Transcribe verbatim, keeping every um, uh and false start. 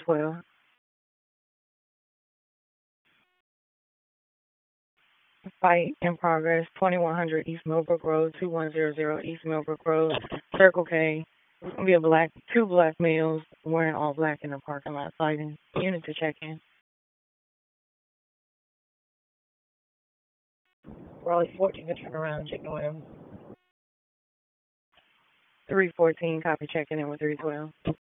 twelve. Fight in progress, twenty-one hundred East Millbrook Road, two one zero zero East Millbrook Road, Circle K. There's going to be a black, two black males wearing all black in the parking lot fighting. Unit to check in. Raleigh fourteen to turn around, check in with him. three fourteen, copy checking in with three twelve.